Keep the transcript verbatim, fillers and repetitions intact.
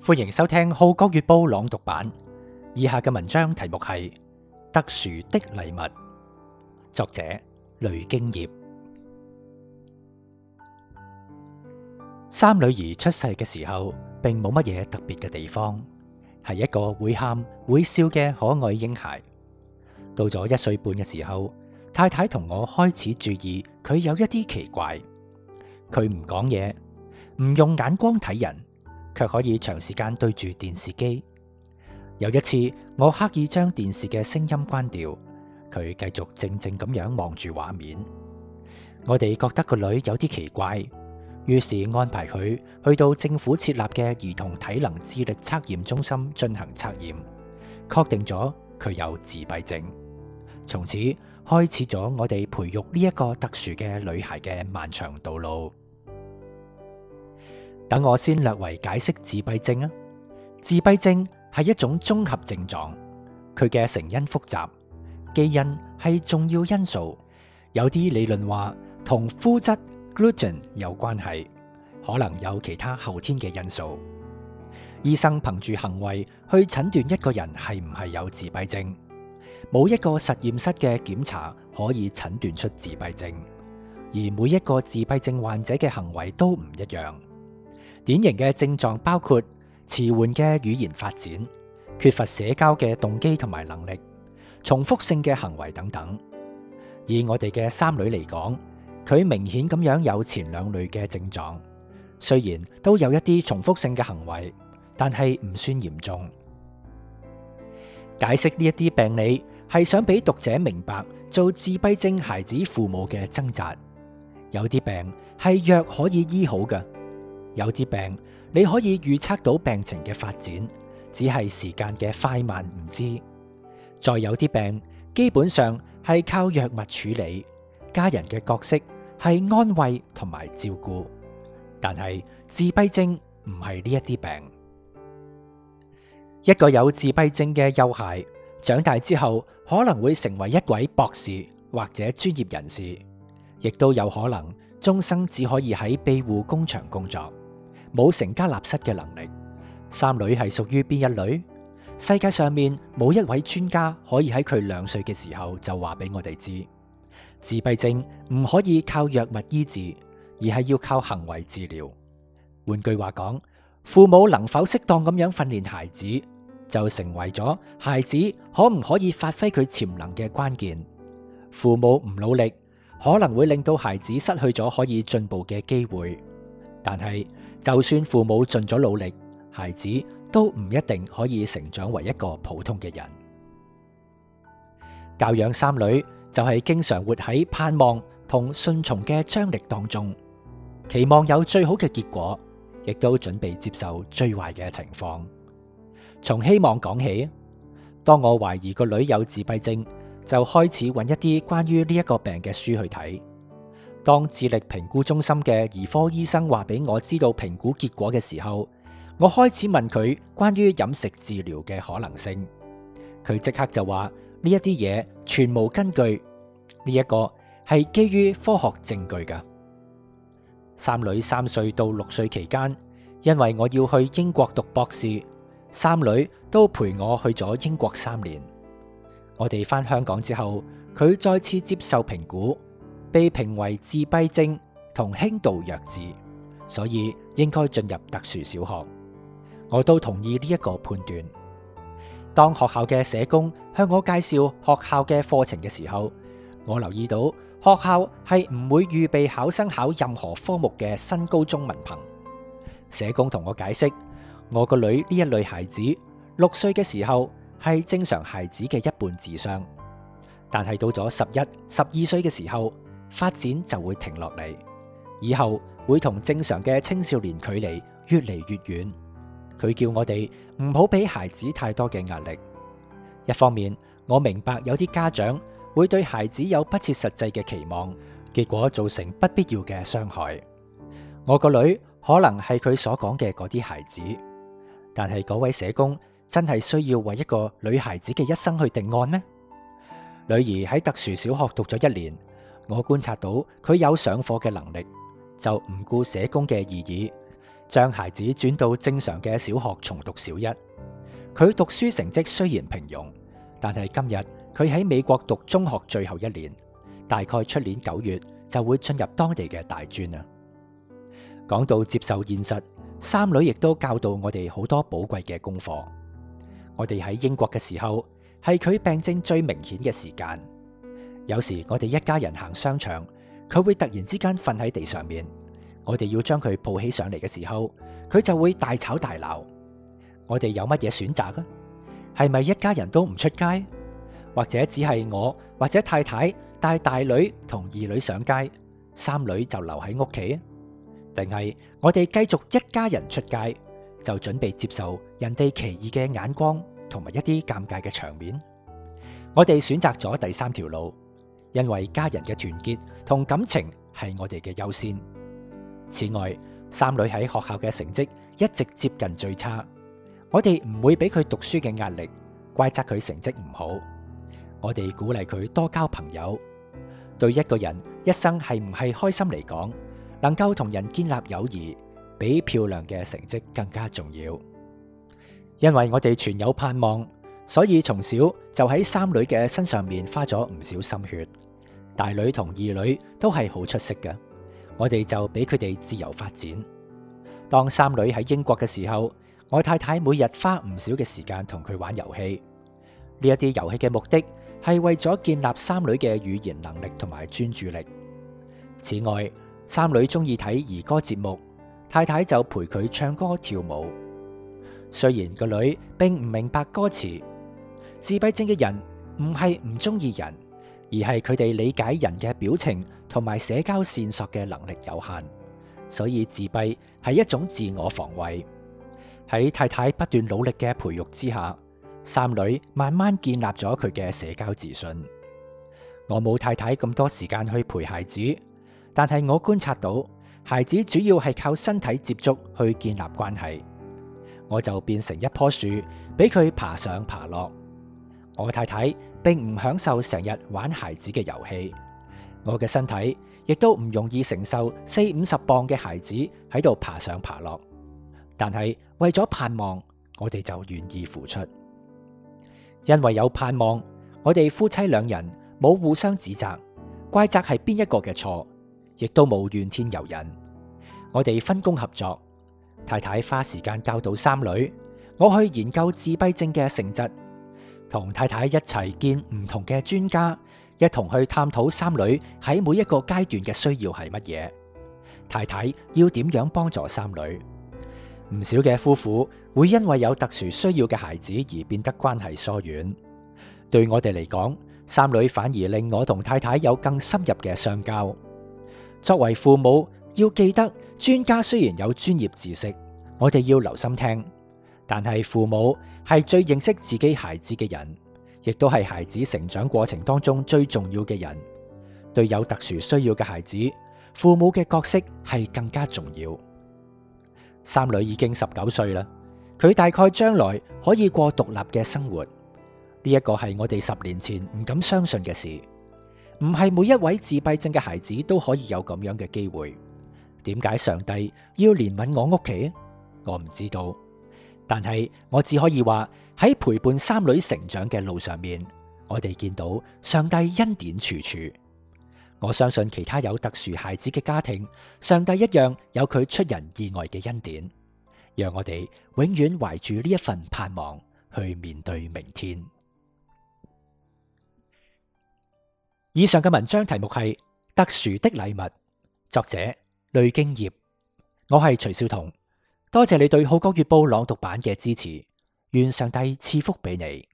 歡迎收聽《號角月報》朗讀版。以下嘅文章題目係《特殊的禮物》，作者雷競業。三女兒出世嘅時候，並冇乜嘢特別嘅地方，係一個會喊會笑嘅可愛嬰孩。到咗一歲半嘅時候，太太同我開始注意佢有一啲奇怪。佢唔講嘢，唔用眼光睇人，卻可以長時間對住電視機。有一次，我刻意將電視嘅聲音關掉，佢繼續靜靜咁樣望住畫面。我哋覺得個女有啲奇怪，於是安排佢去到政府設立嘅兒童體能智力測驗中心進行測驗，確定咗佢有自閉症。從此開始咗我哋培育呢一個特殊嘅女孩嘅漫長道路。等我先略為解釋自閉症啊。自閉症係一種綜合症狀，佢嘅成因複雜，基因係重要因素。有啲理論話同麩質 gluten 有關係，可能有其他後天嘅因素。醫生憑住行為去診斷一個人係唔係有自閉症，冇一個實驗室嘅檢查可以診斷出自閉症，而每一個自閉症患者嘅行為都唔一樣。典型嘅症狀包括遲緩嘅語言發展、缺乏社交嘅動機同埋能力、重複性嘅行為等等。以我哋嘅三女嚟講，佢明顯咁樣有前兩類嘅症狀，雖然都有一啲重複性嘅行為，但係唔算嚴重。解釋呢一啲病理係想俾讀者明白做自閉症孩子父母嘅掙扎。有啲病係藥可以醫好嘅。有啲病你可以預測到病情嘅發展，只係時間嘅快慢唔知。再有啲病基本上係靠藥物處理，家人嘅角色係安慰同埋照顧。但係自閉症唔係呢一啲病。一個有自閉症嘅幼孩長大之後可能會成為一位博士或者專業人士，亦都有可能終生只可以喺庇護工場工作，冇成家立室嘅能力。三女係屬於邊一類？世界上面冇一位專家可以喺佢兩歲嘅時候就話俾我哋知，自閉症唔可以靠藥物醫治，而係要靠行為治療。換句話講，父母能否適當咁樣訓練孩子，就成為咗孩子可唔可以發揮佢潛能嘅關鍵。父母唔努力，可能會令到孩子失去咗可以進步嘅機會。但係就算父母盡咗努力，孩子都唔一定可以成長為一個普通嘅人。教養三女就係經常活喺盼望同順從嘅張力當中，期望有最好嘅結果，亦都準備接受最壞嘅情況。從希望講起，當我懷疑個女有自閉症，就開始揾一啲關於呢一個病嘅書去睇。當智力評估中心嘅兒科醫生話俾我知道評估結果嘅時候，我開始問佢關於飲食治療嘅可能性。佢即刻就話呢一啲嘢全無根據，呢一個係基於科學證據㗎。三女三歲到六歲期間，因為我要去英國讀博士，三女都陪我去咗英國三年。我哋返香港之後，佢再次接受評估，被評為自閉症同輕度弱智，所以應該進入特殊小學。我都同意呢一個判斷。當學校嘅社工向我介紹學校嘅課程嘅時候，我留意到學校係唔會預備考生考任何科目嘅新高中文憑。社工同我解釋，我個女呢一類孩子六歲嘅時候係正常孩子嘅一半智商，但係到咗十一、十二歲嘅時候，發展就會停落嚟，以後會同正常嘅青少年距離越嚟越遠。佢叫我哋唔好俾孩子太多嘅壓力。一方面，我明白有啲家長會對孩子有不切實際嘅期望，結果造成不必要嘅傷害。我個女可能係佢所講嘅嗰啲孩子，但係嗰位社工真係需要為一個女孩子嘅一生去定案咩？女兒喺特殊小學讀咗一年，我觀察到佢有上課嘅能力，就唔顧社工嘅異議， 將孩子轉到正常嘅小學重讀小一。佢讀書成績雖然平庸，但係今日佢喺美國讀中學最後一年，大概出年九月就會進入當地嘅大專啦。講到接受現實，三女亦都教導我哋好多寶貴嘅功課。我哋喺英國嘅時候，係佢病症最明顯嘅時間。有時我哋一家人行商場，佢會突然之間瞓喺地上面，我哋要將佢抱起上嚟嘅時候，佢就會大吵大鬧。我哋有乜嘢選擇啊？係咪一家人都唔出街，或者只係我或者太太帶大女同二女上街，三女就留喺屋企？定係我哋繼續一家人出街，就準備接受人哋奇異嘅眼光同埋一啲尷尬嘅場面？我哋選擇咗第三條路，因為家人嘅團結同感情係我哋嘅優先。此外，三女喺學校嘅成績一直接近最差，我哋唔會俾佢讀書嘅壓力，怪責佢成績唔好。我哋鼓勵佢多交朋友。對一個人一生係唔係開心嚟講，能夠同人建立友誼，比漂亮嘅成績更加重要。因為我哋存有盼望，所以從小就喺三女嘅身上面花咗唔少心血。大女同二女都係好出色嘅，我哋就俾佢哋自由發展。當三女喺英國嘅時候，我太太每日花唔少嘅時間同佢玩遊戲。呢一啲遊戲嘅目的係為咗建立三女嘅語言能力同埋專注力。此外，三女中意睇兒歌節目，太太就陪佢唱歌跳舞。雖然個女並唔明白歌詞，自閉症嘅人唔係唔中意人，而係佢哋理解人嘅表情同埋社交線索嘅能力有限，所以自閉係一種自我防衛。喺太太不斷努力嘅培育之下，三女慢慢建立咗佢嘅社交自信。我冇太太咁多時間去陪孩子，但係我觀察到孩子主要係靠身體接觸去建立關係。我就變成一棵樹，俾佢爬上爬落。我太太並唔享受成日玩孩子嘅遊戲，我嘅身體亦都唔容易承受四五十磅嘅孩子喺度爬上爬落。但係為咗盼望，我哋就願意付出。因為有盼望，我哋夫妻兩人冇互相指責，怪責係邊一個嘅錯，亦都冇怨天尤人。我哋分工合作，太太花時間教導三女，我去研究自閉症嘅性質，同太太一齊見唔同嘅專家，一同去探討三女喺每一個階段嘅需要係乜嘢，太太要點樣幫助三女。唔少嘅夫婦會因為有特殊需要嘅孩子而變得關係疏遠。對我哋嚟講，三女反而令我同太太有更深入嘅相交。作為父母，要記得專家雖然有專業知識，我哋要留心聽，但係父母係最認識自己孩子嘅人，亦都係孩子成長過程當中最重要嘅人。對有特殊需要嘅孩子，父母嘅角色係更加重要。三女已經十九歲啦，佢大概將來可以過獨立嘅生活。呢一個係我哋十年前唔敢相信嘅事。唔係每一位自閉症嘅孩子都可以有咁樣嘅機會。點解上帝要憐憫我屋企？我唔知道。但係我只可以話，喺陪伴三女成長嘅路上面，我哋見到上帝恩典處處。我相信其他有特殊孩子嘅家庭，上帝一樣有佢出人意外嘅恩典，讓我哋永遠懷住呢一份盼望去面對明天。以上嘅文章題目係特殊的禮物，作者呂京業。我係徐少彤，多謝你對《號角月報》朗讀版嘅支持，願上帝賜福俾你。